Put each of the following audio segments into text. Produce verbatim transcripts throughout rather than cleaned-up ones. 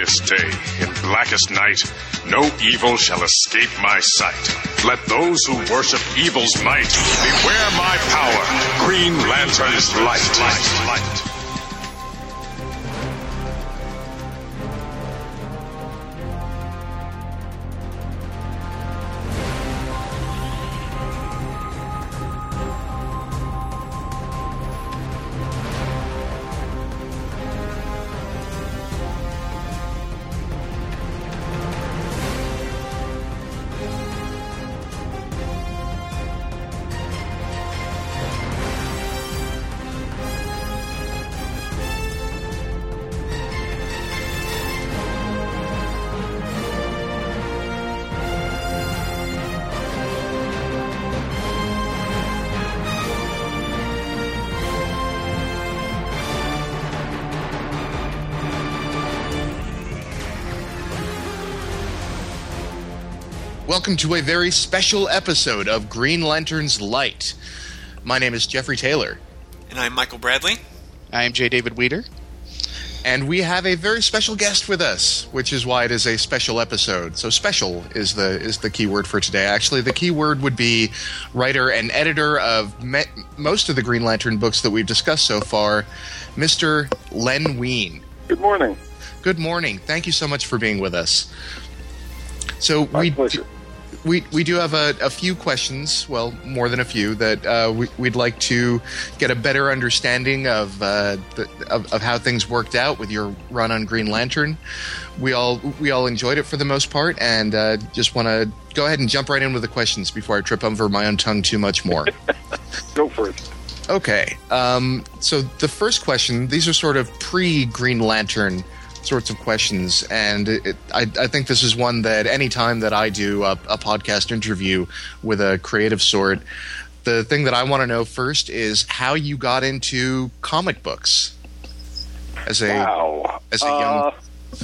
brightest day, in blackest night, no evil shall escape my sight. Let those who worship evil's might beware my power, Green Lantern's light. light, light. Welcome to a very special episode of Green Lantern's Light. My name is Jeffrey Taylor. And I'm Michael Bradley. I am J. David Weeder. And we have a very special guest with us, which is why it is a special episode. So special is the is the key word for today. Actually, the key word would be writer and editor of me- most of the Green Lantern books that we've discussed so far, Mister Len Wein. Good morning. Good morning. Thank you so much for being with us. So My we pleasure. Do, we we do have a, a few questions, well, more than a few, that uh, we, we'd like to get a better understanding of, uh, the, of of how things worked out with your run on Green Lantern. We all we all enjoyed it for the most part, and uh, just want to go ahead and jump right in with the questions before I trip over my own tongue too much more. Go for it. Okay. Um, so the first question, these are sort of pre-Green Lantern sorts of questions, and it, I, I think this is one that any time that I do a, a podcast interview with a creative sort, the thing that I want to know first is how you got into comic books as a wow. as a young. Uh,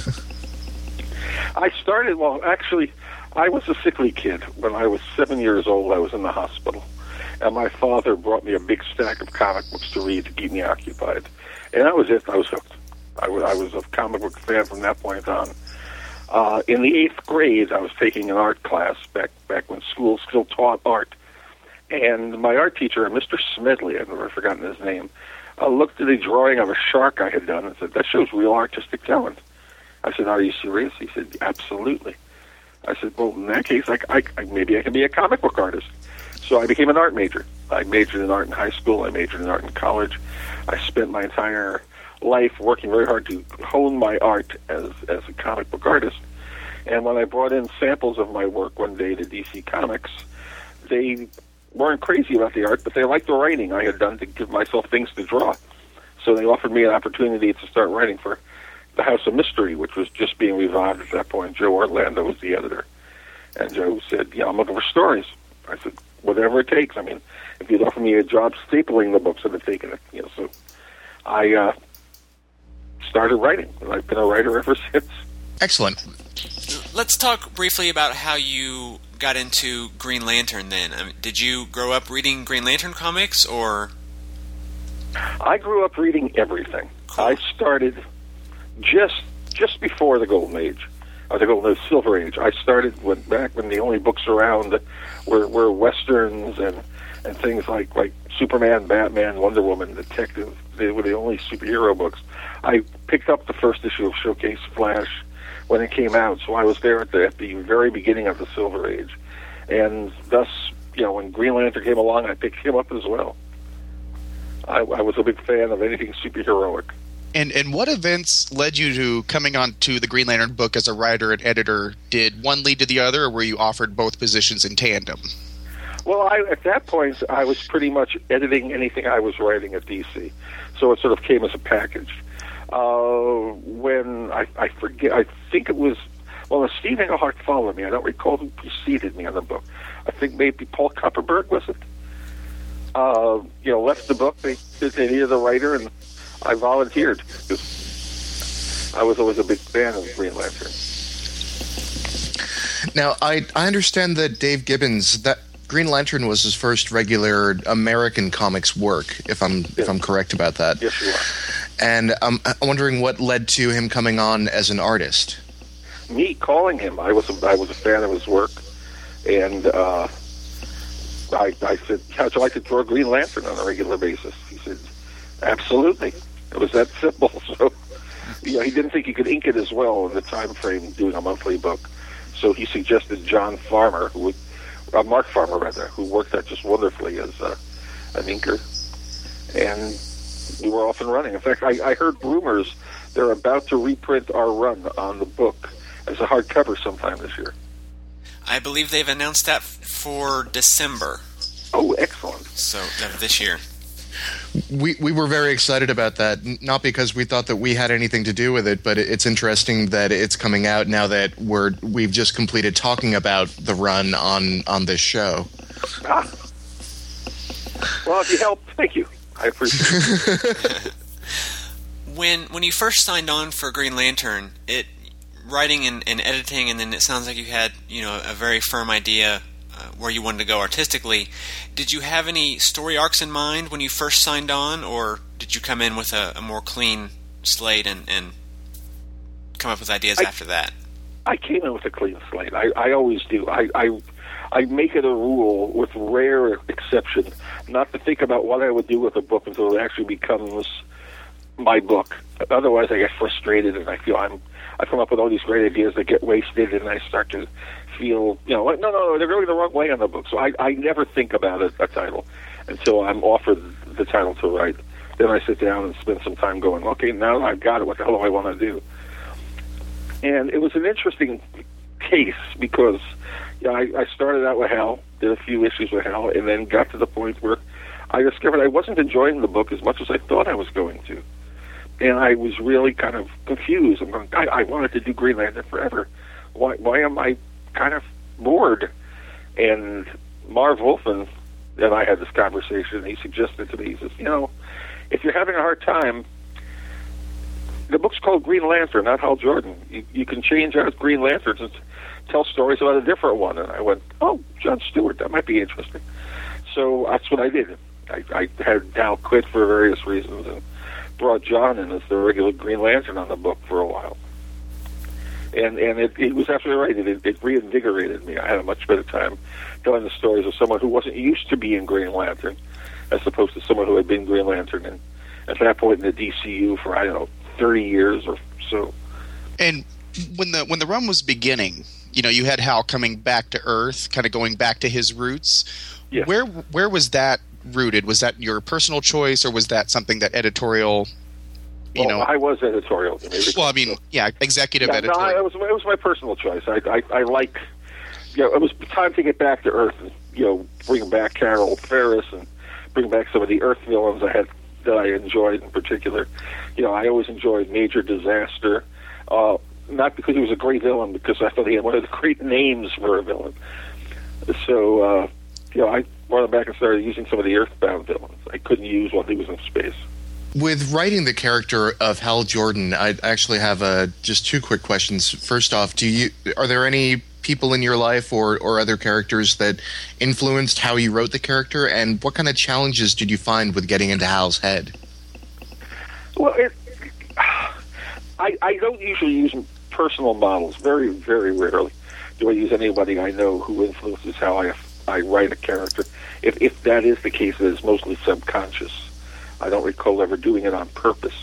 I started. Well, actually, I was a sickly kid when I was seven years old. I was in the hospital, and my father brought me a big stack of comic books to read to keep me occupied, and that was it. I was hooked. I was, I was a comic book fan from that point on. Uh, in the eighth grade, I was taking an art class back back when school still taught art. And my art teacher, Mister Smedley, I've never forgotten his name, uh, looked at a drawing of a shark I had done and said, "That shows real artistic talent." I said, "Are you serious?" He said, "Absolutely." I said, "Well, in that case, I, I, I, maybe I can be a comic book artist." So I became an art major. I majored in art in high school. I majored in art in college. I spent my entire life working very hard to hone my art as as a comic book artist. And when I brought in samples of my work one day to D C Comics, they weren't crazy about the art, but they liked the writing I had done to give myself things to draw. So they offered me an opportunity to start writing for the House of Mystery, which was just being revived at that point. Joe Orlando was the editor. And Joe said, "Yeah, I'm looking for stories." I said, "Whatever it takes. I mean, if you'd offer me a job stapling the books, I'd have taken it." You know, so I uh, started writing, and I've been a writer ever since. Excellent. Let's talk briefly about how you got into Green Lantern then. I mean, did you grow up reading Green Lantern comics, or? I grew up reading everything. Cool. I started just just before the Golden Age, or the Golden the Silver Age. I started when, back when the only books around were, were westerns and, and things like, like Superman, Batman, Wonder Woman, Detective. They were the only superhero books. I picked up the first issue of Showcase Flash when it came out, so I was there at the, at the very beginning of the Silver Age. And thus, you know, when Green Lantern came along, I picked him up as well. I, I was a big fan of anything superheroic. And and what events led you to coming on to the Green Lantern book as a writer and editor? Did one lead to the other, or were you offered both positions in tandem? Well, I, at that point, I was pretty much editing anything I was writing at D C, so it sort of came as a package. Uh, when I, I forget, I think it was, well, Steve Englehart followed me. I don't recall who preceded me on the book. I think maybe Paul Kupperberg, was it? Uh, you know, left the book. They, they needed a writer, and I volunteered because I was always a big fan of Green Lantern. Now, I I understand that Dave Gibbons, that Green Lantern was his first regular American comics work, if I'm Yes. if I'm correct about that. Yes, you are. And um, I'm wondering what led to him coming on as an artist. Me calling him, I was a, I was a fan of his work, and uh, I, I said, how'd you like to draw Green Lantern on a regular basis? He said, absolutely. It was that simple. So, you know, he didn't think he could ink it as well in the time frame doing a monthly book. So he suggested John Farmer, who would, uh, Mark Farmer rather, who worked out just wonderfully as uh, an inker, and we were off and running. In fact, I, I heard rumors they're about to reprint our run on the book as a hardcover sometime this year. I believe they've announced that f- for December. Oh, excellent. So, of this year. We we were very excited about that, not because we thought that we had anything to do with it, but it's interesting that it's coming out now that we're we've just completed talking about the run on, on this show. Ah. Well, if you helped, thank you. I appreciate it. When when you first signed on for Green Lantern, it writing and, and editing, and then it sounds like you had, you know, a very firm idea uh, where you wanted to go artistically. Did you have any story arcs in mind when you first signed on, or did you come in with a, a more clean slate and, and come up with ideas I, after that? I came in with a clean slate. I, I always do. I, I I make it a rule, with rare exception, not to think about what I would do with a book until it actually becomes my book. Otherwise, I get frustrated and I feel I'm. I come up with all these great ideas that get wasted, and I start to feel, you know, like, no, no, no, they're going the wrong way on the book. So I, I never think about a, a title until I'm offered the title to write. Then I sit down and spend some time going, okay, now I've got it. What the hell do I want to do? And it was an interesting case because, you know, I, I started out with Hal, did a few issues with Hal, and then got to the point where I discovered I wasn't enjoying the book as much as I thought I was going to. And I was really kind of confused. I'm going, I, I wanted to do Green Lantern forever. Why, why am I kind of bored? And Marv Wolfman and I had this conversation. He suggested to me, he says, you know, if you're having a hard time, the book's called Green Lantern, not Hal Jordan. You, you can change out Green Lanterns and tell stories about a different one. And I went, oh, John Stewart, that might be interesting. So that's what I did. I, I had Hal quit for various reasons and brought John in as the regular Green Lantern on the book for a while. And and it, it was absolutely right. It, it reinvigorated me. I had a much better time telling the stories of someone who wasn't used to being Green Lantern as opposed to someone who had been Green Lantern and at that point in the D C U for, I don't know, thirty years or so. And when the when the run was beginning, you know, you had Hal coming back to Earth, kind of going back to his roots. Yes. Where where was that rooted? Was that your personal choice, or was that something that editorial, you well, know? I was editorial. Well, I mean, yeah, executive yeah, editorial. No, it was, it was my personal choice. I, I, I like, you know, it was time to get back to Earth and, you know, bring back Carol Ferris and bring back some of the Earth villains I had that I enjoyed in particular. You know, I always enjoyed Major Disaster, uh, not because he was a great villain, because I thought he had one of the great names for a villain. So, uh, you know, I brought him back and started using some of the Earthbound villains I couldn't use while he was in space. With writing the character of Hal Jordan, I actually have uh, just two quick questions. First off, do you are there any people in your life or, or other characters that influenced how you wrote the character, and what kind of challenges did you find with getting into Hal's head? Well, it, I, I don't usually use personal models. Very, very rarely do I use anybody I know who influences how I I write a character. If if that is the case, it is mostly subconscious. I don't recall ever doing it on purpose.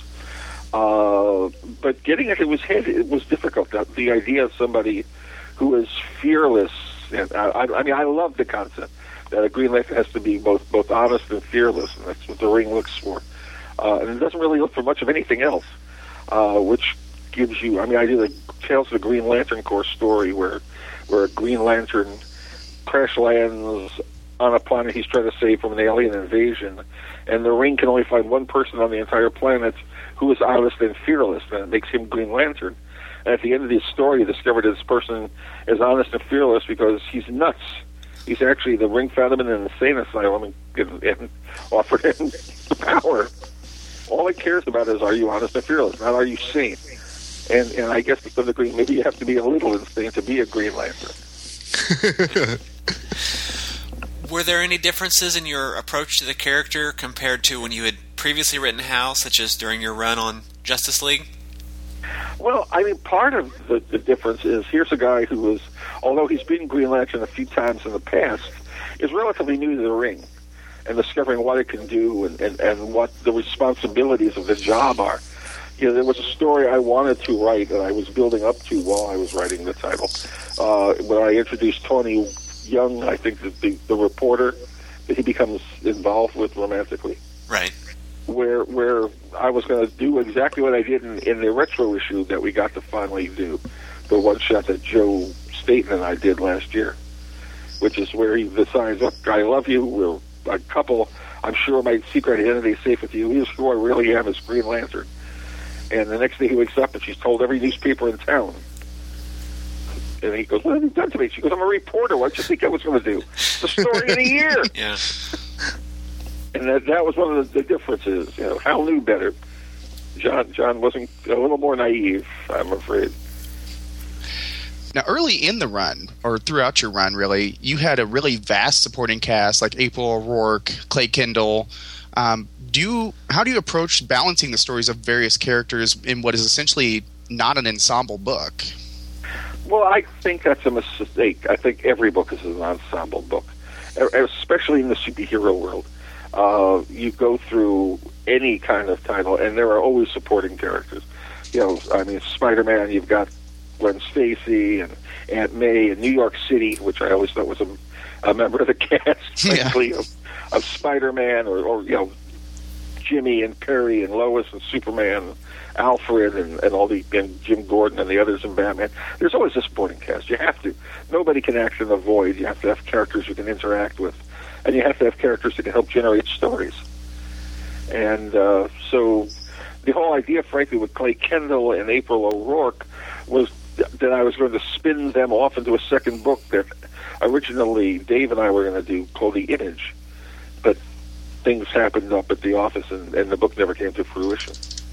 Uh, but getting into his head, it was difficult. The, the idea of somebody who is fearless, and I, I mean, I love the concept that a Green Lantern has to be both both honest and fearless, and that's what the ring looks for. Uh, and it doesn't really look for much of anything else, uh, which gives you, I mean, I did a Tales of the Green Lantern Corps story where, where a Green Lantern crash lands on a planet he's trying to save from an alien invasion, and the ring can only find one person on the entire planet who is honest and fearless, and it makes him Green Lantern. And at the end of the story, you discover that this person is honest and fearless because he's nuts. He's actually, the ring found him in an insane asylum and, and offered him the power. All it cares about is, are you honest and fearless, not are you sane? And and I guess because of the Green, maybe you have to be a little insane to be a Green Lantern. Were there any differences in your approach to the character compared to when you had previously written Hal, such as during your run on Justice League? Well, I mean, part of the, the difference is here's a guy who was, although he's been Green Lantern a few times in the past, is relatively new to the ring and discovering what it can do and, and, and what the responsibilities of the job are. You know, there was a story I wanted to write that I was building up to while I was writing the title. Uh, when I introduced Tony Young, I think the, the, the reporter that he becomes involved with romantically. Right. Where where I was going to do exactly what I did in, in the retro issue that we got to finally do, the one shot that Joe Staten and I did last year, which is where he decides, look, I love you, we're a couple, I'm sure my secret identity is safe with you, here's who I really am as Green Lantern. And the next day he wakes up and she's told every newspaper in town. And he goes, what have you done to me? She goes, I'm a reporter, what did you think I was going to do? The story of the year! Yeah. And that, that was one of the, the differences. You know, Hal knew better. John John wasn't, a little more naive, I'm afraid. Now, early in the run, or throughout your run, really, you had a really vast supporting cast like April O'Rourke, Clay Kendall. Um, do you, how do you approach balancing the stories of various characters in what is essentially not an ensemble book? Well, I think that's a mistake. I think every book is an ensemble book, especially in the superhero world. Uh, you go through any kind of title, and there are always supporting characters. You know, I mean, Spider-Man, you've got Gwen Stacy and Aunt May in New York City, which I always thought was a, a member of the cast, frankly, yeah. of, of Spider-Man, or, or, you know, Jimmy and Perry and Lois and Superman, Alfred and, and all the, and Jim Gordon and the others in Batman. There's always a supporting cast. You have to. Nobody can act in the void. You have to have characters you can interact with. And you have to have characters that can help generate stories. And uh, so the whole idea, frankly, with Clay Kendall and April O'Rourke was th- that I was going to spin them off into a second book that originally Dave and I were going to do called The Image. But things happened up at the office, and, and the book never came to fruition.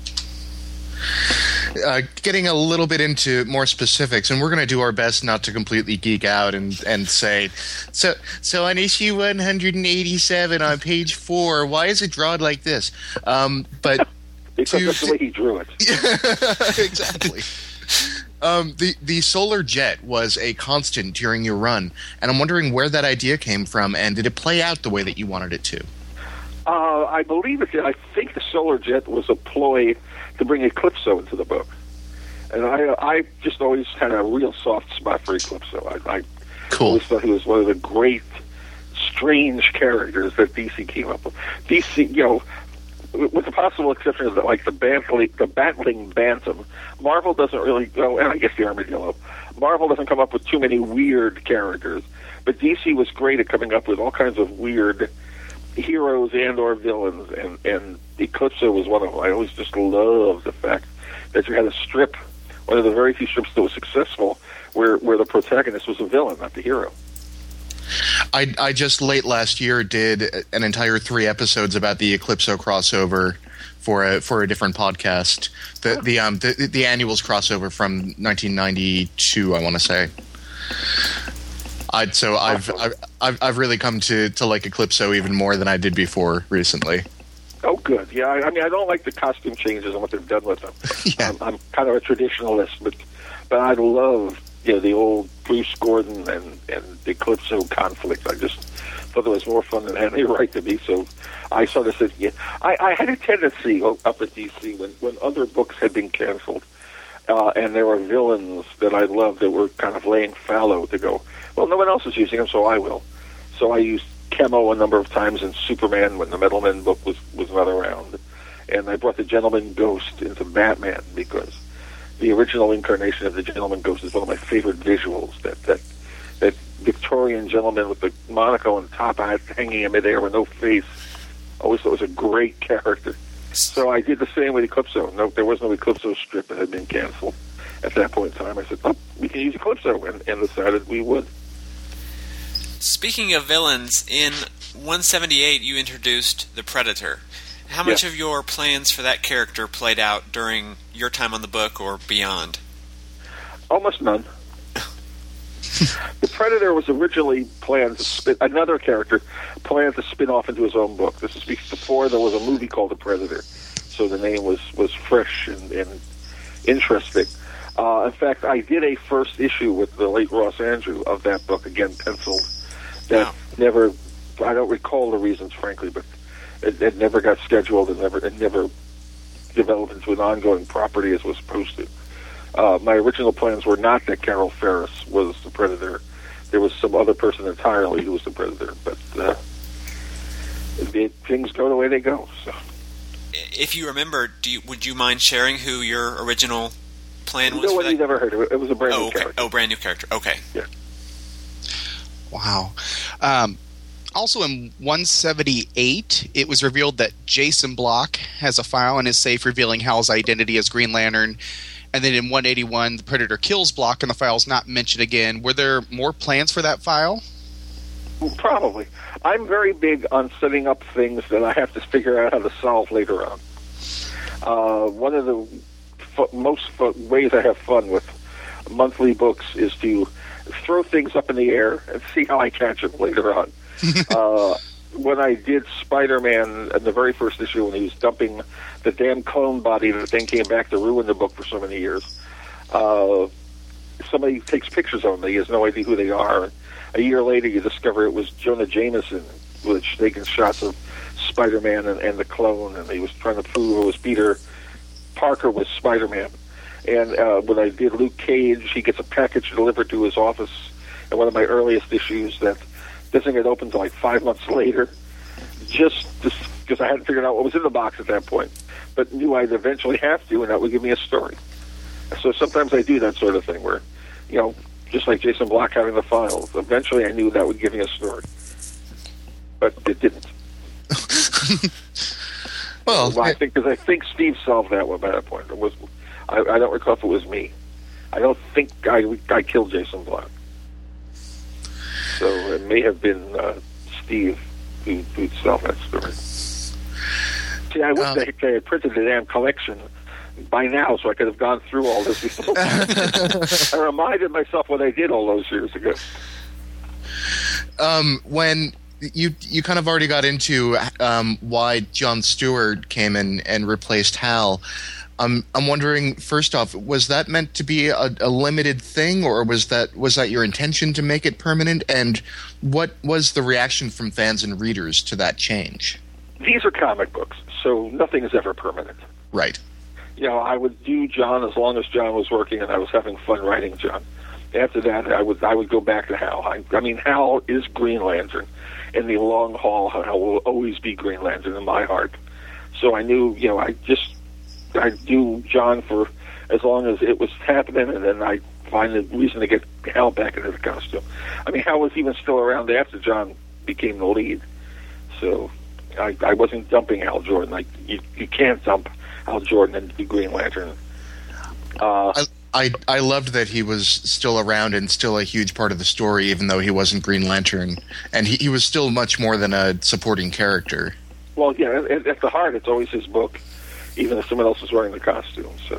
Uh, getting a little bit into more specifics, and we're going to do our best not to completely geek out and, and say, so so on issue one hundred eighty-seven on page four, why is it drawn like this? Um, but because to, that's the way he drew it. Exactly. Um, the the solar jet was a constant during your run, and I'm wondering where that idea came from, and did it play out the way that you wanted it to? Uh, I believe it did. I think the solar jet was a ploy to bring Eclipso into the book. And I I just always had a real soft spot for Eclipso. I, I cool. always thought he was one of the great, strange characters that D C came up with. D C, you know, with the possible exception of the, like the battling, the battling Bantam, Marvel doesn't really, oh, and I guess the Armadillo, Marvel doesn't come up with too many weird characters. But D C was great at coming up with all kinds of weird heroes and or villains, and, and Eclipso was one of them. I always just loved the fact that you had a strip, one of the very few strips that was successful, where, where the protagonist was a villain, not the hero. I, I just late last year did an entire three episodes about the Eclipso crossover for a for a different podcast. The the um the, the annuals crossover from nineteen ninety-two, I want to say. I so I've, I've I've I've really come to, to like Eclipso even more than I did before recently. Oh, good. Yeah, I, I mean, I don't like the costume changes and what they've done with them. Yeah. I'm, I'm kind of a traditionalist, but but I love, you know, the old Bruce Gordon and and the Eclipso conflict. I just thought it was more fun than any right to be. So I sort of said, yeah. I, I had a tendency up at D C when when other books had been canceled, uh, and there were villains that I loved that were kind of laying fallow to go, well, no one else is using them, so I will. So I used Chemo a number of times in Superman when the Metal Men book was, was not around. And I brought the Gentleman Ghost into Batman because the original incarnation of the Gentleman Ghost is one of my favorite visuals. That that, that Victorian gentleman with the monocle and top hat hanging in midair with no face. Always thought it was a great character. So I did the same with Eclipso. No, there was no Eclipso strip that had been canceled at that point in time. I said, oh, we can use Eclipso, and, and decided we would. Speaking of villains, in one seventy-eight you introduced the Predator. How much yeah. of your plans for that character played out during your time on the book or beyond? Almost none. The Predator was originally planned to spin, another character planned to spin off into his own book. This is before there was a movie called The Predator, so the name was, was fresh and, and interesting. Uh, in fact, I did a first issue with the late Ross Andrew of that book, again penciled. That wow. never, I don't recall the reasons, frankly, but it, it never got scheduled and never, it never developed into an ongoing property as was supposed to. Uh, my original plans were not that Carol Ferris was the Predator. There was some other person entirely who was the Predator, but uh, it, things go the way they go. So, if you remember, do you, would you mind sharing who your original plan was? Nobody's ever heard of it. It was a brand oh, new okay. character. Oh, brand new character. Okay. Yeah. Wow. Um, also in one seventy-eight, it was revealed that Jason Block has a file in his safe revealing Hal's identity as Green Lantern. And then in one eighty-one, the Predator kills Block and the file's not mentioned again. Were there more plans for that file? Probably. I'm very big on setting up things that I have to figure out how to solve later on. Uh, one of the f- most f- ways I have fun with monthly books is to throw things up in the air and see how I catch them later on. uh, when I did Spider-Man in the very first issue, when he was dumping the damn clone body that then came back to ruin the book for so many years, uh, somebody takes pictures of him. He has no idea who they are. A year later, you discover it was Jonah Jameson, with taking shots of Spider-Man and, and the clone, and he was trying to prove it was Peter Parker was Spider-Man. And uh, when I did Luke Cage, he gets a package delivered to his office in one of my earliest issues that doesn't get opened until like five months later, just because I hadn't figured out what was in the box at that point, but knew I'd eventually have to, and that would give me a story. So sometimes I do that sort of thing where, you know, just like Jason Block having the files, eventually I knew that would give me a story. But it didn't. well, well, I think because I think Steve solved that one by that point. It was, I, I don't recall if it was me. I don't think I, I killed Jason Block. So it may have been uh, Steve who, who'd solved that story. See, I wish um, they, they had printed the damn collection by now so I could have gone through all this before. I reminded myself what I did all those years ago. Um, when you you kind of already got into um, why John Stewart came in and replaced Hal, Um, I'm wondering, first off, was that meant to be a, a limited thing, or was that was that your intention to make it permanent? And what was the reaction from fans and readers to that change? These are comic books, so nothing is ever permanent. Right. You know, I would do John as long as John was working, and I was having fun writing John. After that, I would I would go back to Hal. I, I mean, Hal is Green Lantern. In the long haul, Hal will always be Green Lantern in my heart. So I knew, you know, I just. I'd do John for as long as it was happening, and then I'd find a reason to get Hal back into the costume. I mean, Hal was even still around after John became the lead. So I, I wasn't dumping Hal Jordan. Like, you, you can't dump Hal Jordan and do Green Lantern. Uh, I, I I loved that he was still around and still a huge part of the story, even though he wasn't Green Lantern. And he, he was still much more than a supporting character. Well, yeah, at, at the heart, it's always his book, even if someone else is wearing the costume. So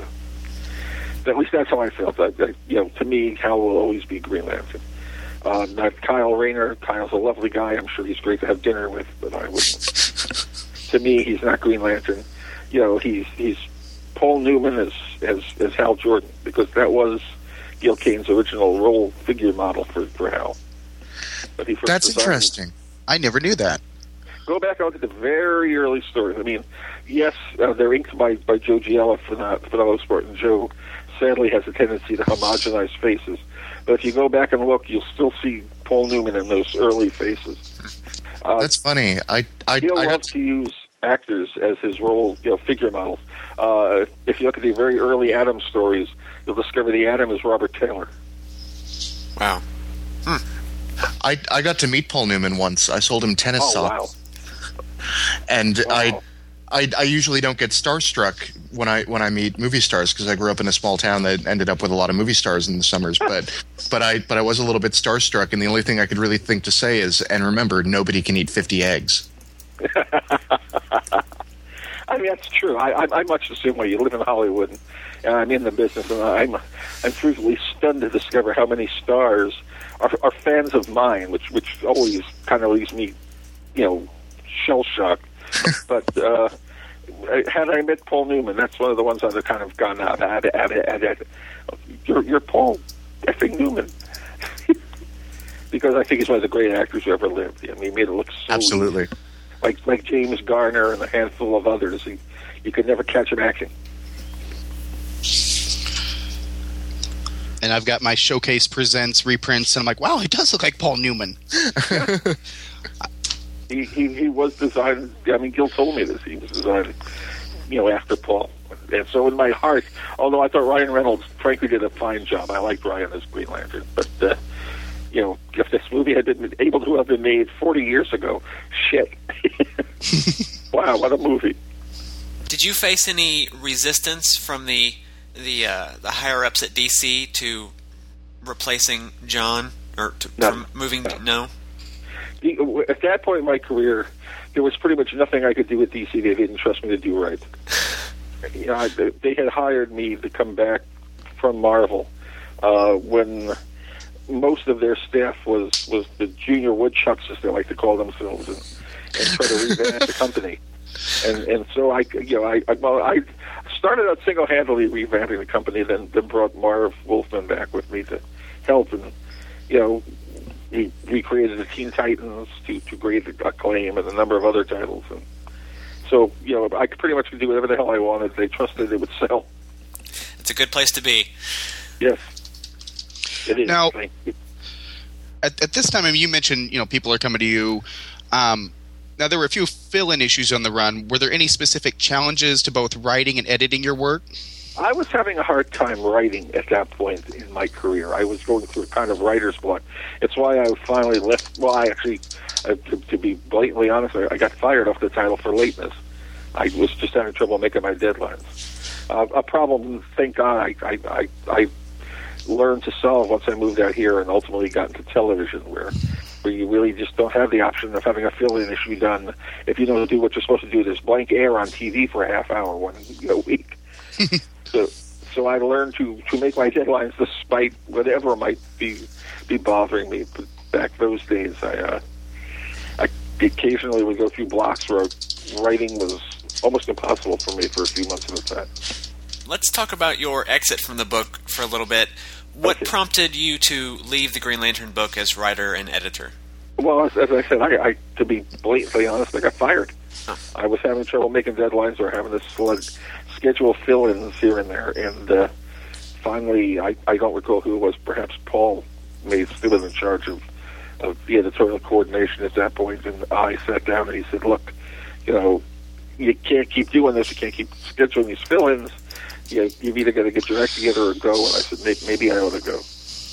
at least that's how I felt. I, I, you know, to me, Hal will always be Green Lantern. Uh, not Kyle Rayner. Kyle's a lovely guy. I'm sure he's great to have dinner with, but I wouldn't. To me, he's not Green Lantern. You know, he's he's Paul Newman as as as Hal Jordan, because that was Gil Kane's original role figure model for for Hal. But he first that's designed, interesting. I never knew that. Go back and look at the very early stories. I mean, yes, uh, they're inked by, by Joe Giella for the, for the most part, and Joe sadly has a tendency to homogenize faces. But if you go back and look, you'll still see Paul Newman in those early faces. Uh, That's funny. I I, He'll I love got to use actors as his role, you know, figure models. Uh, if you look at the very early Atom stories, you'll discover the Atom is Robert Taylor. Wow. Hmm. I I got to meet Paul Newman once. I sold him tennis Oh, socks. wow. And Wow. I, I, I usually don't get starstruck when I when I meet movie stars, because I grew up in a small town that ended up with a lot of movie stars in the summers. But but I but I was a little bit starstruck, and the only thing I could really think to say is, and remember, nobody can eat fifty eggs. I mean, that's true. I, I, I'm much the same way. You live in Hollywood, and, and I'm in the business, and I'm I'm frequently stunned to discover how many stars are, are fans of mine, which which always kind of leaves me, you know, shell shocked. But uh, had I met Paul Newman, that's one of the ones I'd have kind of gone out at it, at it, at it. You're, you're Paul effing Newman. Because I think he's one of the great actors who ever lived. I mean, he made it look so Absolutely. easy. Like like James Garner and a handful of others. He, you could never catch him acting. And I've got my Showcase Presents reprints, and I'm like, wow, he does look like Paul Newman. he, he he was designed. I mean, Gil told me this. He was designed, you know, after Paul. And so in my heart, although I thought Ryan Reynolds, frankly, did a fine job. I liked Ryan as Green Lantern. But, uh, you know, if this movie had been able to have been made forty years ago, shit. Wow, what a movie. Did you face any resistance from the the uh, the higher ups at D C to replacing John or to, No. from moving? No. no? The, at that point in my career, there was pretty much nothing I could do with D C they didn't trust me to do right. You know, I, they had hired me to come back from Marvel uh, when most of their staff was, was the junior woodchucks, as they like to call themselves, and, and try to revamp the company. And and so I, you know, I, I well, I started out single-handedly revamping the company, then then brought Marv Wolfman back with me to help, and you know, we recreated the Teen Titans to to great acclaim and a number of other titles. And so, you know, I could pretty much do whatever the hell I wanted. They trusted it would sell. It's a good place to be. Yes, it is. Now, Thank you. At, at this time, I mean, you mentioned, you know, people are coming to you. Um, now, there were a few fill-in issues on the run. Were there any specific challenges to both writing and editing your work? I was having a hard time writing at that point in my career. I was going through a kind of writer's block. It's why I finally left. Well, I actually, uh, to, to be blatantly honest, I, I got fired off the title for lateness. I was just having trouble making my deadlines. Uh, a problem, thank God, I, I, I, I learned to solve once I moved out here and ultimately got into television, where where you really just don't have the option of having a fill-in issue done. If you don't do what you're supposed to do, there's blank air on T V for a half hour one you know, week. so, so I learned to, to make my deadlines despite whatever might be be bothering me. But back those days, I uh, I occasionally would go through blocks where writing was almost impossible for me for a few months at a time. Let's talk about your exit from the book for a little bit. What Okay. prompted you to leave the Green Lantern book as writer and editor? Well, as, as I said, I, I to be blatantly honest, I got fired. Huh. I was having trouble making deadlines or having to slug, schedule fill-ins here and there, and uh, finally, I, I don't recall who it was. Perhaps Paul made still was in charge of, of the editorial coordination at that point, and I sat down and he said, "Look, you know, you can't keep doing this. You can't keep scheduling these fill-ins. You, you've either got to get your act together or go." And I said, "Maybe, maybe I ought to go."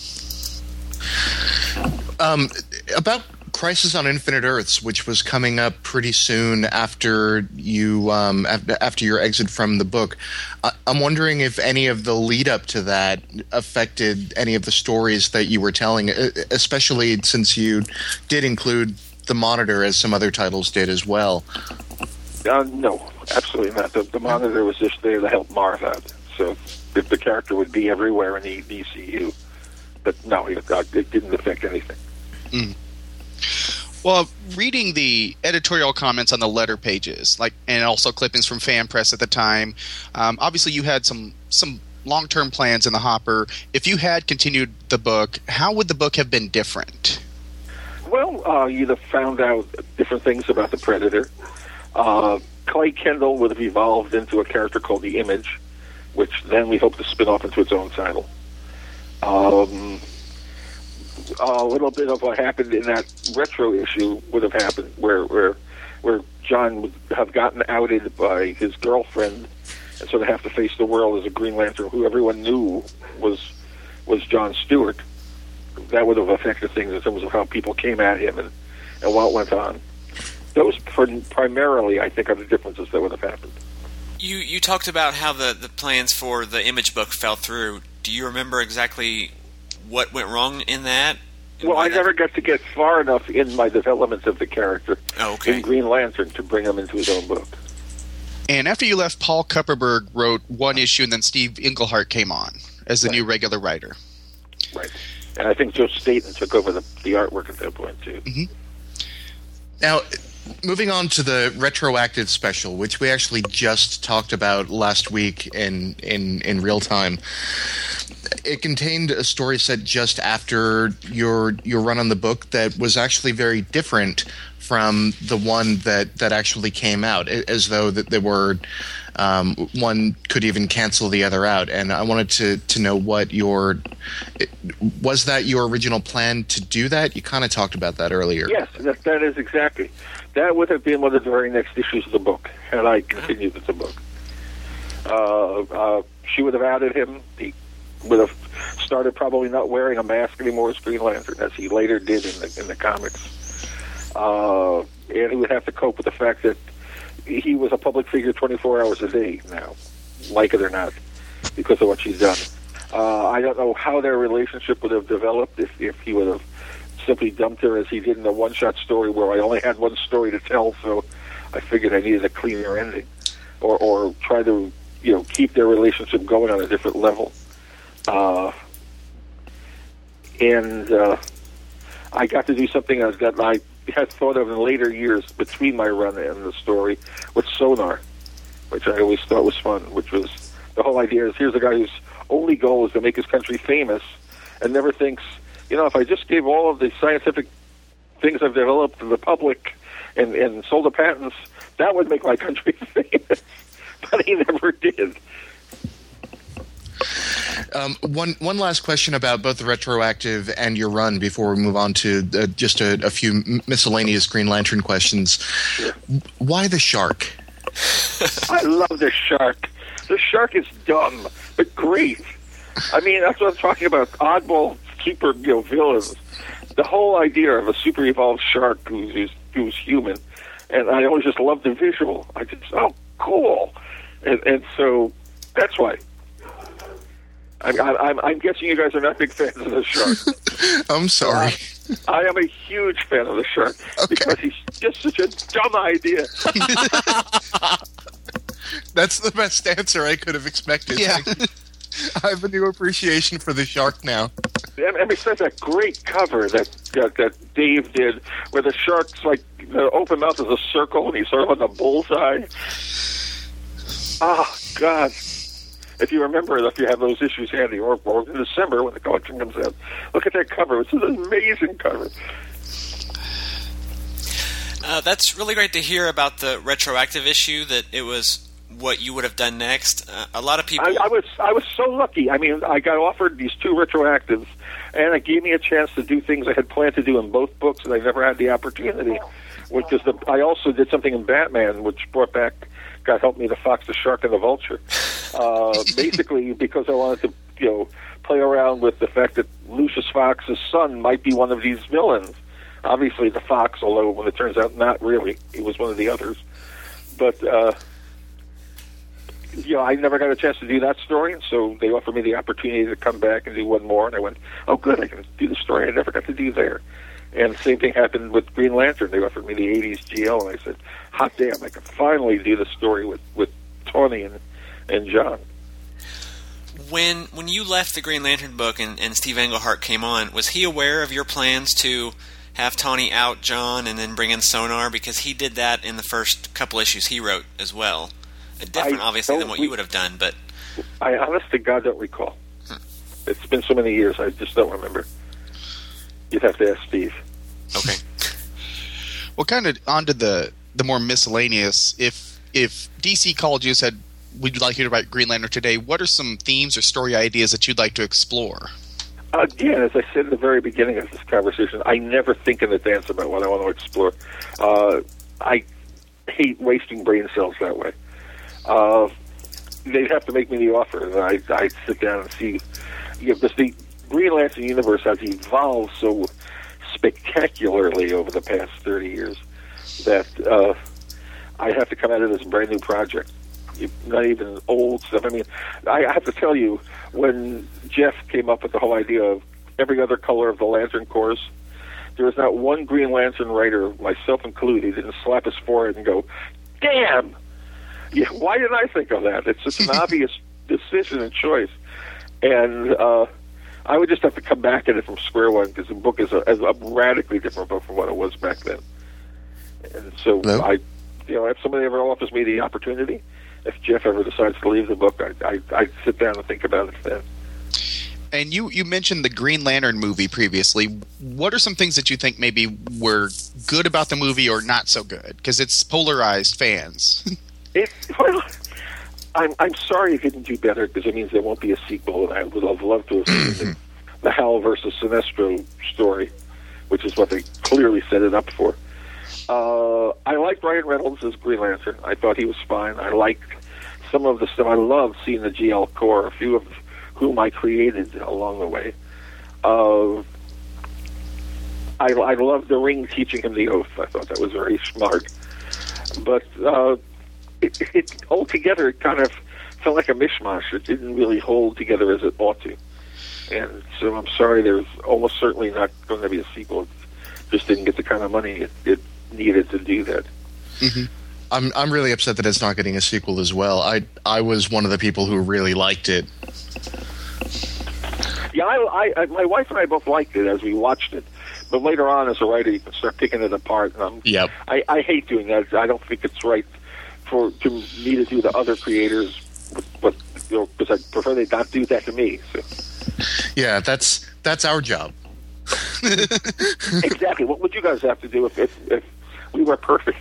Um, about Crisis on Infinite Earths, which was coming up pretty soon after you um, af- after your exit from the book, I- I'm wondering if any of the lead up to that affected any of the stories that you were telling, e- especially since you did include the Monitor, as some other titles did as well. Uh, no, absolutely not. The, the Monitor was just there to help Marv out. So the, the character would be everywhere in the D C U. But no, it, uh, it didn't affect anything. Mm. Well, reading the editorial comments on the letter pages, like, and also clippings from Fan Press at the time, um, obviously you had some some long-term plans in the hopper. If you had continued the book, how would the book have been different? Well, uh, you'd have found out different things about the Predator. Uh, Clay Kendall would have evolved into a character called the Image, which then we hope to spin off into its own title. Um, a little bit of what happened in that retro issue would have happened, where where where John would have gotten outed by his girlfriend, and sort of have to face the world as a Green Lantern, who everyone knew was was John Stewart. That would have affected things in terms of how people came at him and, and what went on. Those pr- primarily, I think, are the differences that would have happened. You you talked about how the, the plans for the Image book fell through. Do you remember exactly what went wrong in that? And Well, why I that- never got to get far enough in my development of the character Oh, okay. in Green Lantern to bring him into his own book. And after you left, Paul Kupperberg wrote one issue, and then Steve Englehart came on as the Right. new regular writer. Right. And I think Joe Staten took over the, the artwork at that point, too. Mm-hmm. Now, moving on to the retroactive special, which we actually just talked about last week in, in, in real time. It contained a story set just after your your run on the book that was actually very different from the one that, that actually came out, as though that they were um, one could even cancel the other out. And I wanted to, to know what your was that your original plan to do that? You kind of talked about that earlier. Yes, that, that is exactly. That would have been one of the very next issues of the book, had I continued with the book. Uh, uh, she would have added him. He would have started probably not wearing a mask anymore as Green Lantern, as he later did in the in the comics. Uh, and he would have to cope with the fact that he was a public figure twenty-four hours a day now, like it or not, because of what she's done. Uh, I don't know how their relationship would have developed if, if he would have simply dumped her as he did in the one-shot story where I only had one story to tell, so I figured I needed a cleaner ending. Or, or try to, you know, keep their relationship going on a different level. Uh, and uh, I got to do something that I had thought of in later years between my run and the story with Sonar, which I always thought was fun, which was the whole idea is here's a guy whose only goal is to make his country famous and never thinks, you know, if I just gave all of the scientific things I've developed to the public and, and sold the patents, that would make my country famous. But he never did. Um, one one last question about both the retroactive and your run before we move on to uh, just a, a few miscellaneous Green Lantern questions. Sure. Why the shark? I love the shark. The shark is dumb, but great. I mean, that's what I'm talking about. Oddball keeper, you know, villains. The whole idea of a super evolved shark who's, who's, who's human, and I always just love the visual. I just, oh, cool. And, and so that's why. I'm, I'm, I'm guessing you guys are not big fans of the shark. I'm sorry. Uh, I am a huge fan of the shark Okay. because he's just such a dumb idea. That's the best answer I could have expected. Yeah. I have a new appreciation for the shark now. And, and besides that great cover that, that that Dave did, where the shark's like the open mouth is a circle and he's sort of on the bullseye. Oh God! If you remember, if you have those issues handy, or, or in December when the collection comes out, look at that cover. It's an amazing cover. Uh, that's really great to hear about the retroactive issue, that it was what you would have done next. Uh, a lot of people... I, I was I was so lucky. I mean, I got offered these two retroactives, and it gave me a chance to do things I had planned to do in both books, and I never had the opportunity. Which is the I also did something in Batman, which brought back, God help me, the Fox, the Shark, and the Vulture. Uh, basically, because I wanted to, you know, play around with the fact that Lucius Fox's son might be one of these villains. Obviously, the Fox, although when it turns out not really, he was one of the others. But uh, you know, I never got a chance to do that story, so they offered me the opportunity to come back and do one more, and I went, oh, good, I can do the story I never got to do there. And the same thing happened with Green Lantern. They offered me the eighties G L, and I said, hot damn, I can finally do the story with, with Tony and, and John. When when you left the Green Lantern book and, and Steve Englehart came on, was he aware of your plans to have Tawny out John and then bring in Sonar? Because he did that in the first couple issues he wrote as well. Different, I obviously, than don't what re- you would have done, but... I honest to God don't recall. Hmm. It's been so many years, I just don't remember. You'd have to ask Steve. Okay. Well, kind of onto the the more miscellaneous. If if D C called you and said, "We'd like you to write Green Lantern today," what are some themes or story ideas that you'd like to explore? Again, as I said in the very beginning of this conversation, I never think in advance about what I want to explore. Uh, I hate wasting brain cells that way. Uh, they'd have to make me the offer, and I I sit down and see. You know, because the Green Lantern universe has evolved so spectacularly over the past thirty years that uh, I have to come out of this brand new project. Not even old stuff. I mean, I have to tell you, when Jeff came up with the whole idea of every other color of the Lantern Corps, there was not one Green Lantern writer, myself included, who didn't slap his forehead and go, damn! Yeah, why didn't I think of that? It's just an obvious decision and choice. And uh, I would just have to come back at it from square one because the book is a, is a radically different book from what it was back then. And so Hello? I, you know, if somebody ever offers me the opportunity, if Jeff ever decides to leave the book, I, I, I'd sit down and think about it then. And you, you mentioned the Green Lantern movie previously. What are some things that you think maybe were good about the movie or not so good? Because it's polarized fans. It, well, I'm I'm sorry it didn't do better because it means there won't be a sequel, and I would have loved to have seen the, the Hal versus Sinestro story, which is what they clearly set it up for. Uh, I liked Ryan Reynolds as Green Lantern. I thought he was fine. I liked some of the stuff. I loved seeing the G L Corps, a few of whom I created along the way. Uh, I, I loved the Ring teaching him the oath. I thought that was very smart. But uh, it, it altogether, it kind of felt like a mishmash. It didn't really hold together as it ought to. And so I'm sorry, there's almost certainly not going to be a sequel. It just didn't get the kind of money it, it needed to do that. Mm-hmm. I'm I'm really upset that it's not getting a sequel as well. I I was one of the people who really liked it. Yeah, I, I, my wife and I both liked it as we watched it, but later on, as a writer, you can start picking it apart. And I'm, Yep. I, I hate doing that. I don't think it's right for to me to do the other creators, but you know, because I prefer they not do that to me. So. Yeah, that's that's our job. Exactly. What would you guys have to do if if, if we were perfect?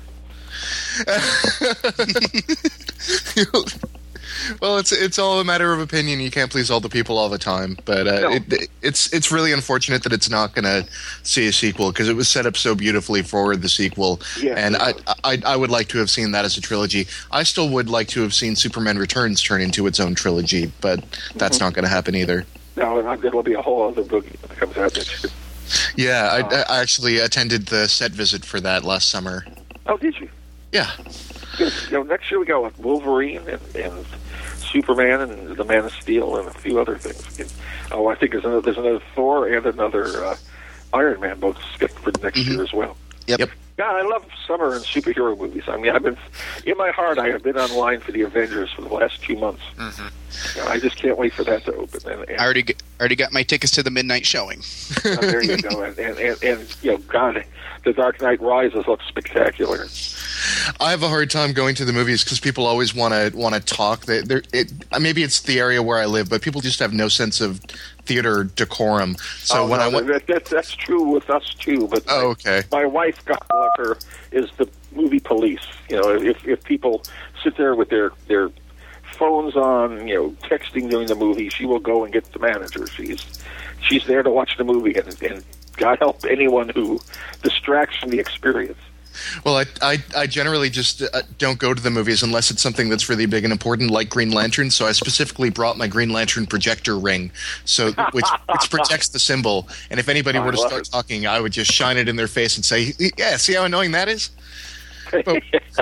Well, it's it's all a matter of opinion. You can't please all the people all the time, but uh, No. it, it's it's really unfortunate that it's not going to see a sequel because it was set up so beautifully for the sequel. Yeah, and I, it was. I I would like to have seen that as a trilogy. I still would like to have seen Superman Returns turn into its own trilogy, but that's not going to happen either. No, it'll be a whole other book that comes out next year. Yeah, I, I actually attended the set visit for that last summer. Oh, did you? Yeah. Good. You know, next year we go with Wolverine and, and Superman and the Man of Steel and a few other things. And, oh, I think there's another, there's another Thor and another uh, Iron Man both scheduled for next Mm-hmm. year as well. Yep. Yep. Yeah, I love summer and superhero movies. I mean, I've been in my heart. I have been online for the Avengers for the last two months. Mm-hmm. You know, I just can't wait for that to open. And, and I already get, already got my tickets to the midnight showing. uh, there you go. And, and, and, and you know, God, The Dark Knight Rises looks spectacular. I have a hard time going to the movies because people always want to want to talk. They, they're, it, maybe it's the area where I live, but people just have no sense of theater decorum. So oh, when no, I went, that, that's that's true with us too. But oh, okay, my wife, God bless her, is the movie police. You know, if if people sit there with their their phones on, you know, texting during the movie, she will go and get the manager. She's she's there to watch the movie, and, and God help anyone who distracts from the experience. well, I, I I generally just uh, don't go to the movies unless it's something that's really big and important, like Green Lantern. So I specifically brought my Green Lantern projector ring, so which which protects the symbol. And if anybody I were to love start it. talking, I would just shine it in their face and say, "Yeah, see how annoying that is." But,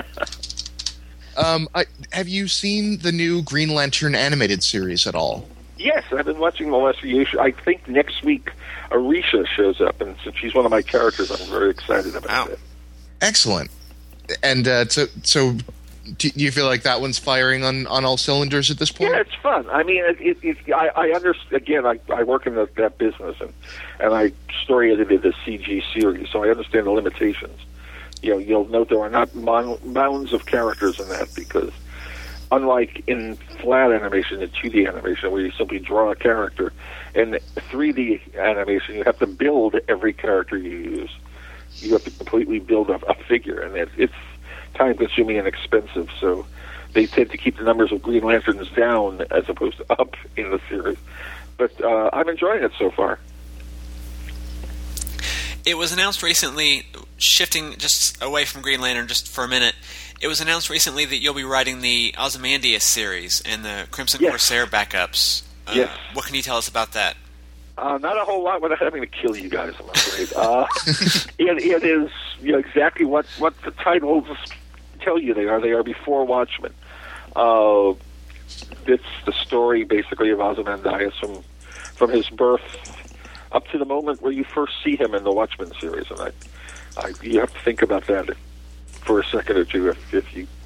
um, I, have you seen the new Green Lantern animated series at all? Yes, I've been watching the last few issues. I think next week Arisha shows up, and since she's one of my characters, I'm very excited about Wow. that. Excellent. And uh, so, so do you feel like that one's firing on, on all cylinders at this point? Yeah, it's fun. I mean, it, it, it, I, I understand. Again, I, I work in the, that business, and and I story edited the C G series, so I understand the limitations. You know, you'll note there are not mon- mounds of characters in that because, unlike in flat animation and two D animation, where you simply draw a character, in three D animation, you have to build every character you use. You have to completely build a, a figure, and it, it's time-consuming and expensive. So they tend to keep the numbers of Green Lanterns down as opposed to up in the series. But uh, I'm enjoying it so far. It was announced recently, shifting just away from Green Lantern just for a minute, it was announced recently that you'll be writing the Ozymandias series and the Crimson Yes. Corsair backups. Uh, Yes. What can you tell us about that? Uh, not a whole lot without having to kill you guys, I'm afraid. Uh, it, it is you know, exactly what, what the titles tell you they are. They are before Watchmen. Uh, it's the story, basically, of Ozymandias from, from his birth up to the moment where you first see him in the Watchmen series. And I, I, you have to think about that for a second or two if, if you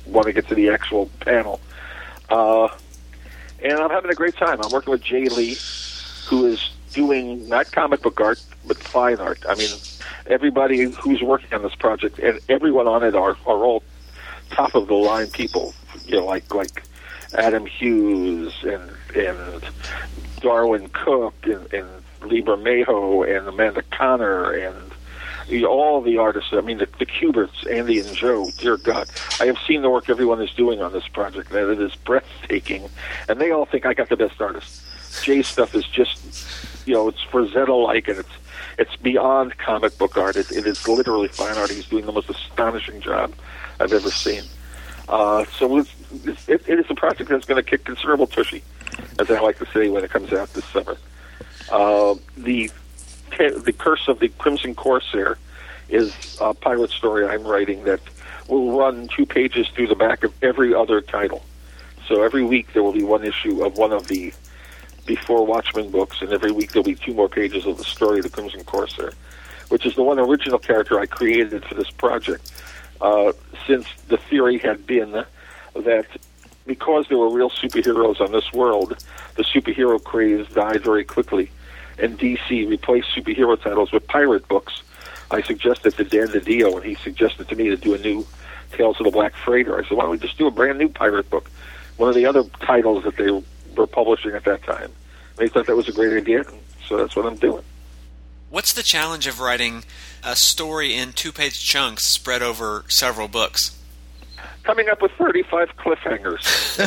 want to get to the actual panel. Uh, and I'm having a great time. I'm working with Jay Lee, who is doing not comic book art, but fine art. I mean, everybody who's working on this project and everyone on it are, are all top of the line people, you know, like like Adam Hughes and and Darwin Cook and, and Lee Bermejo and Amanda Connor and you know, all the artists. I mean, the, the Kuberts, Andy and Joe. Dear God, I have seen the work everyone is doing on this project, and it is breathtaking. And they all think I got the best artist. Jay's stuff is just, you know, it's Frazetta-like, and it's it's beyond comic book art. It, it is literally fine art. He's doing the most astonishing job I've ever seen. Uh, so it's, it, it is a project that's going to kick considerable tushy, as I like to say, when it comes out this summer. Uh, the the Curse of the Crimson Corsair is a pirate story I'm writing that will run two pages through the back of every other title. So every week there will be one issue of one of the Before Watchmen books, and every week there'll be two more pages of the story of the Crimson Corsair, which is the one original character I created for this project, uh, since the theory had been that because there were real superheroes on this world, the superhero craze died very quickly, and D C replaced superhero titles with pirate books. I suggested to Dan DiDio, and he suggested to me to do a new Tales of the Black Freighter. I said, why don't we just do a brand new pirate book? One of the other titles that they were publishing at that time. They thought that was a great idea, so that's what I'm doing. What's the challenge of writing a story in two-page chunks spread over several books? Coming up with thirty-five cliffhangers.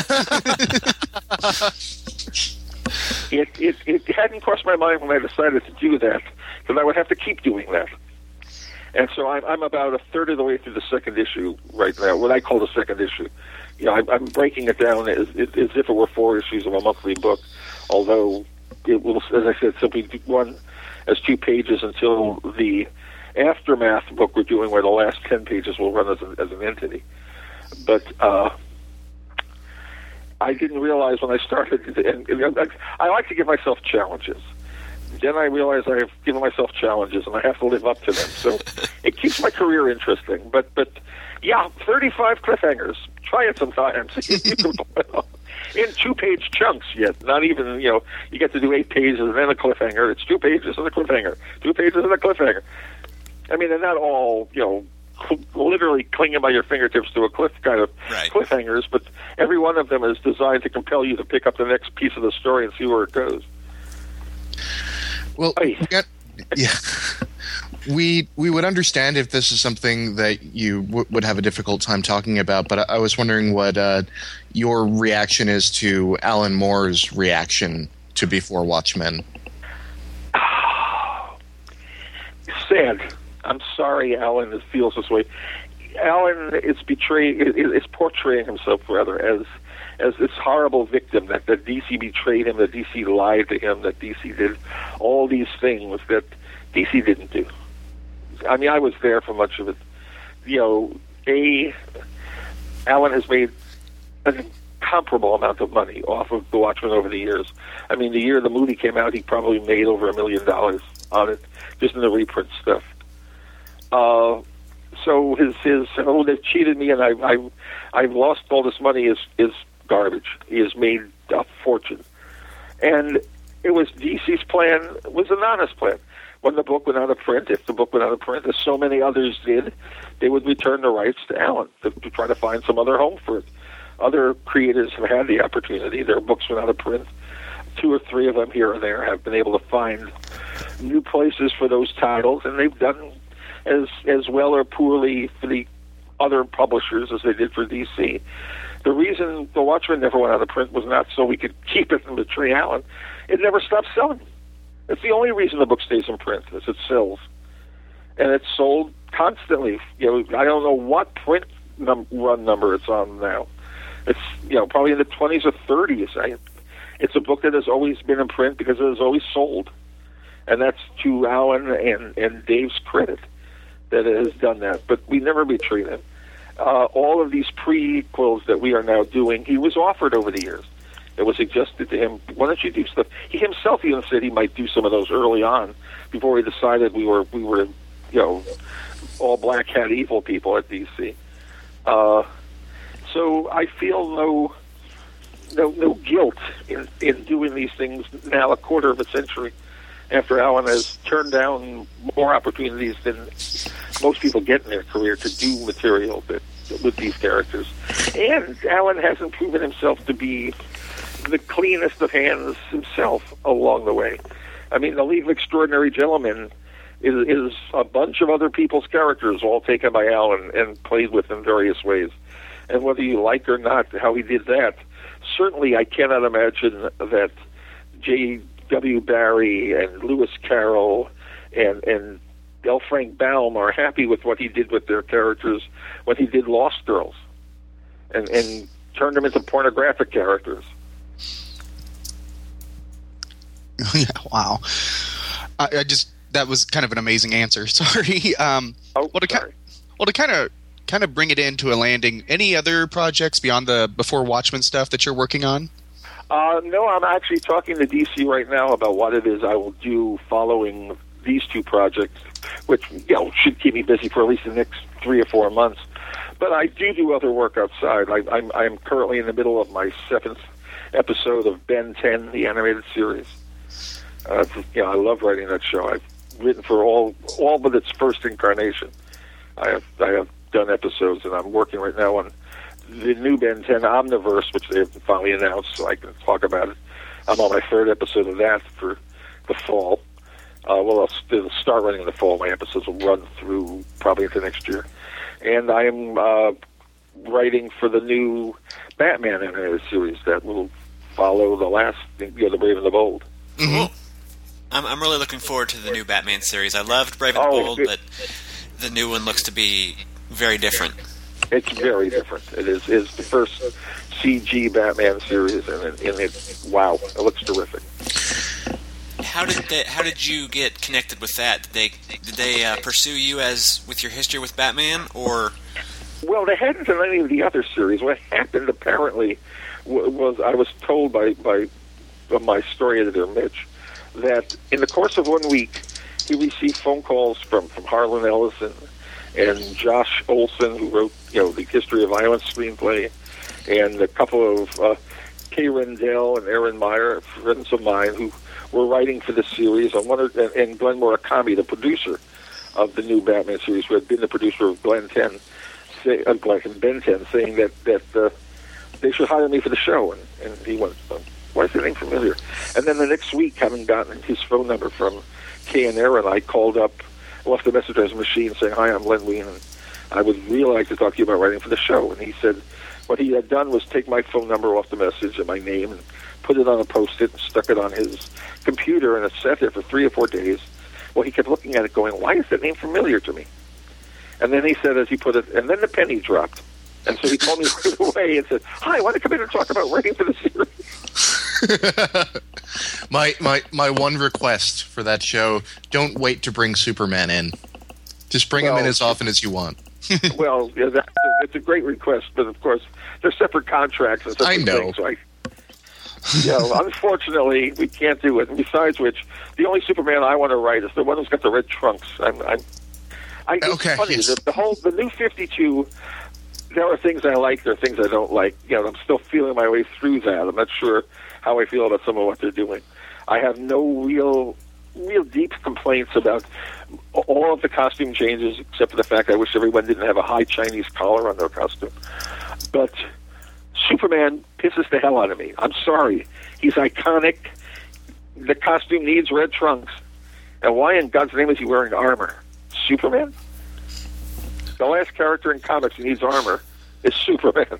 it, it, it hadn't crossed my mind when I decided to do that, because I would have to keep doing that. And so I'm, I'm about a third of the way through the second issue right now, what I call the second issue. You know, I'm, I'm breaking it down as, as if it were four issues of a monthly book, although it will, as I said, simply run as two pages until the Aftermath book we're doing, where the last ten pages will run as, a, as an entity. But uh, I didn't realize when I started, and, and I like to give myself challenges. Then I realize I have given myself challenges, and I have to live up to them. So it keeps my career interesting. But, but yeah, thirty-five cliffhangers. Try it sometimes. You can in two-page chunks yet. Not even, you know, you get to do eight pages and then a cliffhanger. It's two pages and a cliffhanger. Two pages and a cliffhanger. I mean, they're not all, you know, cl- literally clinging by your fingertips to a cliff kind of right. cliffhangers, but every one of them is designed to compel you to pick up the next piece of the story and see where it goes. Well, we got, yeah, we we would understand if this is something that you w- would have a difficult time talking about. But I, I was wondering what uh, your reaction is to Alan Moore's reaction to Before Watchmen. Sad. I'm sorry, Alan feels this way. Alan is betraying, is portraying himself rather as as this horrible victim that, that D C betrayed him, that D C lied to him, that D C did all these things that D C didn't do. I mean, I was there for much of it. You know, A, Alan has made an incomparable amount of money off of The Watchmen over the years. I mean, the year the movie came out, he probably made over a million dollars on it, just in the reprint stuff. Uh, so his, his, oh, they've cheated me and I, I, I've lost all this money is, is garbage. He has made a fortune. And it was D C's plan, it was an honest plan. When the book went out of print, if the book went out of print, as so many others did, they would return the rights to Alan to, to try to find some other home for it. Other creators have had the opportunity. Their books went out of print. Two or three of them here and there have been able to find new places for those titles, and they've done as as well or poorly for the other publishers as they did for D C. The reason The Watchmen never went out of print was not so we could keep it and betray Alan. It never stopped selling. It's the only reason the book stays in print, is it sells. And it's sold constantly. You know, I don't know what print num- run number it's on now. It's, you know, probably in the twenties or thirties. I, it's a book that has always been in print because it has always sold. And that's to Alan and, and Dave's credit that it has done that. But we never betrayed him. Uh, all of these prequels that we are now doing, he was offered over the years. It was suggested to him, why don't you do stuff? He himself even said he might do some of those early on before he decided we were, we were, you know, all black hat evil people at D C. Uh, So I feel no no no guilt in, in doing these things now, a quarter of a century after Alan has turned down more opportunities than most people get in their career to do material that, with these characters. And Alan hasn't proven himself to be the cleanest of hands himself along the way. I mean, the League of Extraordinary Gentlemen is, is a bunch of other people's characters, all taken by Alan and played with in various ways. And whether you like or not how he did that, certainly I cannot imagine that J. W. Barry and Lewis Carroll and and L. Frank Baum are happy with what he did with their characters when he did Lost Girls and, and turned them into pornographic characters. Yeah, wow. I, I just that was kind of an amazing answer. Sorry. Um, oh, well, to sorry. Kind, well, to kind of kind of bring it into a landing. Any other projects beyond the Before Watchmen stuff that you're working on? Uh, no, I'm actually talking to D C right now about what it is I will do following these two projects, which, you know, should keep me busy for at least the next three or four months. But I do do other work outside. I, I'm, I'm currently in the middle of my seventh episode of Ben ten, the animated series. Uh, you know, I love writing that show. I've written for all all but its first incarnation. I have I have done episodes, and I'm working right now on the new Ben ten Omniverse, which they have finally announced, so I can talk about it. I'm on my third episode of that for the fall. Uh, well, I'll st- start running in the fall. My episodes will run through probably into next year. And I'm uh, writing for the new Batman animated series that will follow the last, you know, the Brave and the Bold. Mm-hmm. I'm, I'm really looking forward to the new Batman series. I loved Brave and the Oh, Bold, it- but the new one looks to be very different. It's very different. It is is the first C G Batman series, and it, and it wow, it looks terrific. How did they, how did you get connected with that? Did they did they uh, pursue you as with your history with Batman, or? Well, they hadn't done any of the other series. What happened apparently w- was I was told by by my story editor Mitch that in the course of one week he received phone calls from from Harlan Ellison and Josh Olson, who wrote, you know, the History of Violence screenplay, and a couple of uh, Kay Rendell and Aaron Meyer, friends of mine, who were writing for the series. I wondered, and, and Glenn Murakami, the producer of the new Batman series, who had been the producer of Glen ten, say, uh, Glen, Ben ten, saying that that uh, they should hire me for the show. And, and he went, oh, why is the name familiar? And then the next week, having gotten his phone number from Kay and Aaron, I called up, left a message on his machine saying, "Hi, I'm Len Wein, and I would really like to talk to you about writing for the show." And he said what he had done was take my phone number off the message and my name and put it on a Post-it and stuck it on his computer, and it sat there for three or four days. Well, he kept looking at it going, why is that name familiar to me? And then he said, as he put it, and then the penny dropped. And so he called me right away and said, "Hi, I want to come in and talk about writing for the series." my my my one request for that show: don't wait to bring Superman in. Just bring Well, him in as often as you want. Well, yeah, that's a, it's a great request, but of course, they're separate contracts and separate I know. things. So I, you know, unfortunately, we can't do it. And besides which, the only Superman I want to write is the one who's got the red trunks. I'm, I'm I, it's Okay, funny, yes. the, the whole the new fifty-two. There are things I like. There are things I don't like. You know, I'm still feeling my way through that. I'm not sure how I feel about some of what they're doing. I have no real, real deep complaints about all of the costume changes, except for the fact I wish everyone didn't have a high Chinese collar on their costume. But Superman pisses the hell out of me. I'm sorry. He's iconic. The costume needs red trunks. And why in God's name is he wearing armor? Superman? The last character in comics who needs armor is Superman.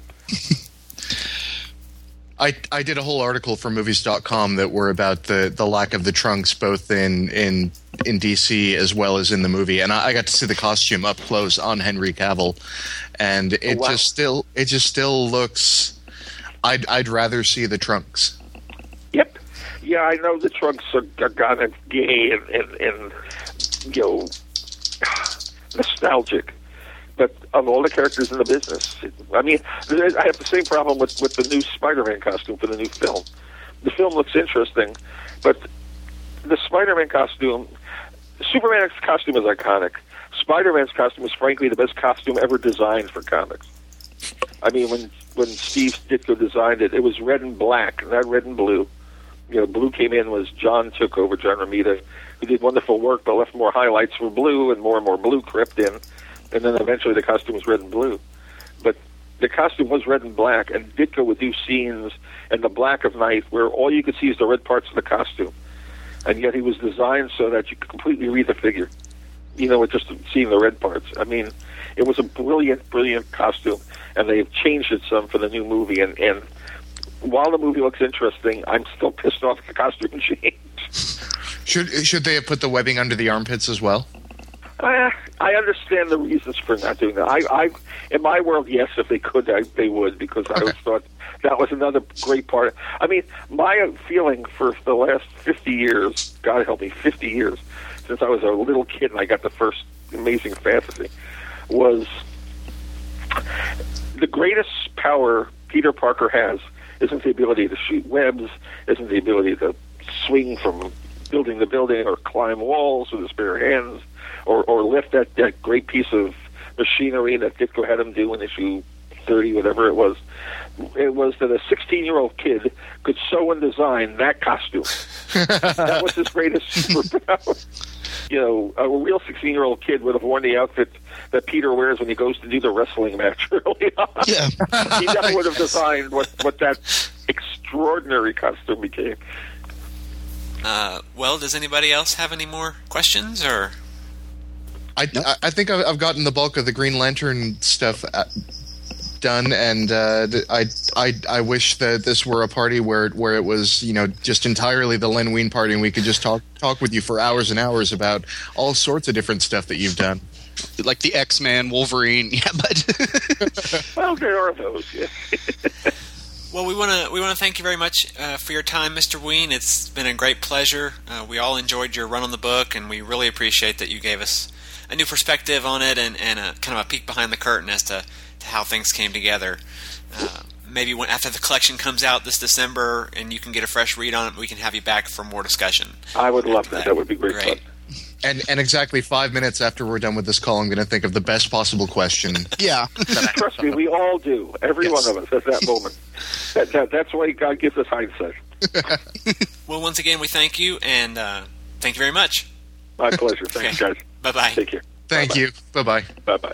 I, I did a whole article for movies dot com that were about the, the lack of the trunks both in, in in D C as well as in the movie, and I, I got to see the costume up close on Henry Cavill, and it Oh, wow. just still it just still looks. I'd I'd rather see the trunks. Yep. Yeah, I know the trunks are, are kind of gay and, and, and you know, nostalgic. But of all the characters in the business, it, I mean, I have the same problem with, with the new Spider-Man costume for the new film. The film looks interesting, but the Spider-Man costume, Superman's costume is iconic. Spider-Man's costume is frankly the best costume ever designed for comics. I mean, when when Steve Ditko designed it, it was red and black, not red and blue. You know, blue came in was John took over, John Romita, who did wonderful work, but left more highlights for blue, and more and more blue crept in. And then eventually the costume was red and blue. But the costume was red and black, and Ditko would do scenes in the black of night where all you could see is the red parts of the costume. And yet he was designed so that you could completely read the figure, you know, with just seeing the red parts. I mean, it was a brilliant, brilliant costume, and they've changed it some for the new movie. And, and while the movie looks interesting, I'm still pissed off at the costume change. Should should they have put the webbing under the armpits as well? I, I understand the reasons for not doing that. I, I, in my world, yes, if they could, I, they would, because I Okay. always thought that was another great part. I mean, my feeling for the last fifty years, God help me, fifty years, since I was a little kid and I got the first Amazing Fantasy, was the greatest power Peter Parker has isn't the ability to shoot webs, isn't the ability to swing from building to building or climb walls with his bare hands, or, or lift that, that great piece of machinery that Ditko had him do in issue thirty, whatever it was. It was that a sixteen-year-old kid could sew and design that costume. That was his greatest superpower. You know, a real sixteen-year-old kid would have worn the outfit that Peter wears when he goes to do the wrestling match early on. Yeah. He never would have designed what, what that extraordinary costume became. Uh, well, does anybody else have any more questions, or? I, I, I think I've I've gotten the bulk of the Green Lantern stuff uh, done, and uh, th- I, I I wish that this were a party where where it was, you know, just entirely the Len Wein party, and we could just talk talk with you for hours and hours about all sorts of different stuff that you've done. Like the X-Men, Wolverine, yeah, but Well, there are those, yeah. Well, we want to we want to thank you very much uh, for your time, Mister Wein. It's been a great pleasure. Uh, we all enjoyed your run on the book, and we really appreciate that you gave us a new perspective on it and, and a kind of a peek behind the curtain as to, to how things came together. Uh, maybe when, after the collection comes out this December and you can get a fresh read on it, we can have you back for more discussion. I would love After that. That would be great, fun. And and exactly five minutes after we're done with this call, I'm going to think of the best possible question. yeah. Trust me, we all do. Every Yes. one of us at that moment. That, that, that's why God gives us hindsight. Well, once again, we thank you, and uh, thank you very much. My pleasure. Thanks, Okay. guys. Bye-bye. Take care. Thank Bye-bye. you. Bye-bye. Bye-bye.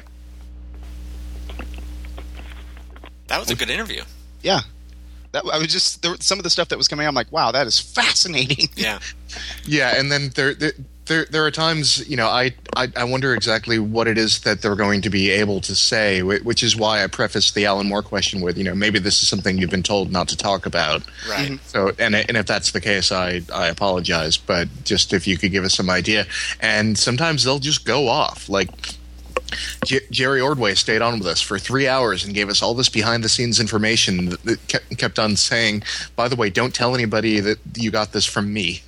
That was a good interview. Yeah. That, I was just there, some of the stuff that was coming out. I'm like, wow, that is fascinating. Yeah. Yeah, and then there, there, there, there are times, you know, I, I, I wonder exactly what it is that they're going to be able to say, wh- which is why I prefaced the Alan Moore question with, you know, maybe this is something you've been told not to talk about. Right. So, and and if that's the case, I I apologize, but just if you could give us some idea. And sometimes they'll just go off, like. J- Jerry Ordway stayed on with us for three hours and gave us all this behind-the-scenes information that, that kept, kept on saying, by the way, don't tell anybody that you got this from me.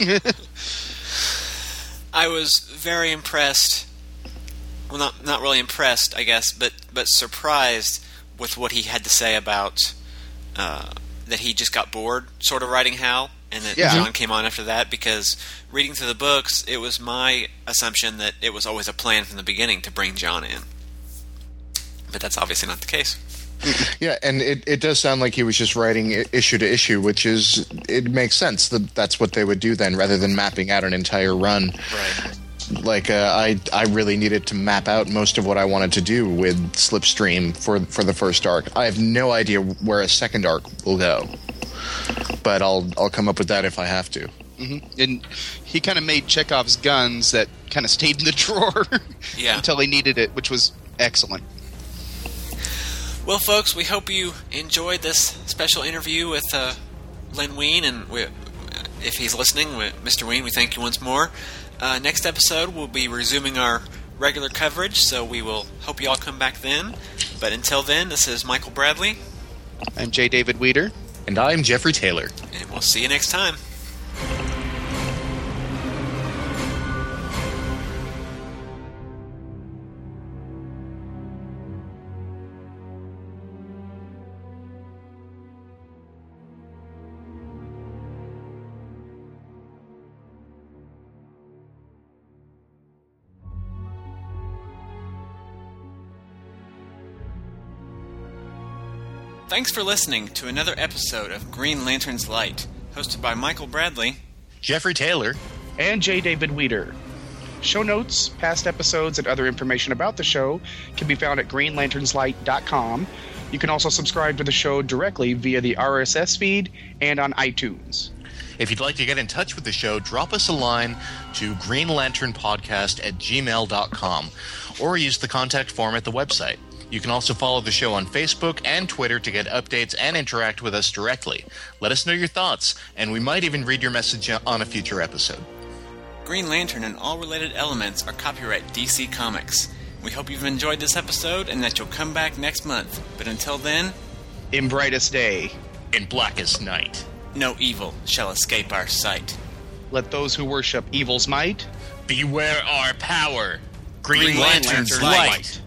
I was very impressed. Well, not not really impressed, I guess, but but surprised with what he had to say about uh, that he just got bored, sort of writing Hal, and that Yeah. John came on after that. Because reading through the books, it was my assumption that it was always a plan from the beginning to bring John in, but that's obviously not the case. Yeah, and it, it does sound like he was just writing i- issue to issue, which is, it makes sense that that's what they would do then, rather than mapping out an entire run. Right. Like, uh, I I really needed to map out most of what I wanted to do with Slipstream for for the first arc. I have no idea where a second arc will go, but I'll I'll come up with that if I have to. hmm And he kind of made Chekhov's guns that kind of stayed in the drawer Yeah. until he needed it, which was excellent. Well, folks, we hope you enjoyed this special interview with uh, Len Wein, and we, if he's listening, we, Mister Wein, we thank you once more. Uh, next episode, we'll be resuming our regular coverage, so we will hope you all come back then. But until then, this is Michael Bradley, I'm J. David Weeder. And I'm Jeffrey Taylor. and we'll see you next time. Thanks for listening to another episode of Green Lantern's Light, hosted by Michael Bradley, Jeffrey Taylor, and J. David Weeder. Show notes, past episodes, and other information about the show can be found at green lanterns light dot com. You can also subscribe to the show directly via the R S S feed and on iTunes. If you'd like to get in touch with the show, drop us a line to greenlanternpodcast at gmail dot com or use the contact form at the website. You can also follow the show on Facebook and Twitter to get updates and interact with us directly. Let us know your thoughts, and we might even read your message on a future episode. Green Lantern and all related elements are copyright D C Comics. We hope you've enjoyed this episode and that you'll come back next month. But until then, in brightest day, in blackest night, no evil shall escape our sight. Let those who worship evil's might beware our power. Green, Green Lantern's, Lantern's light. light.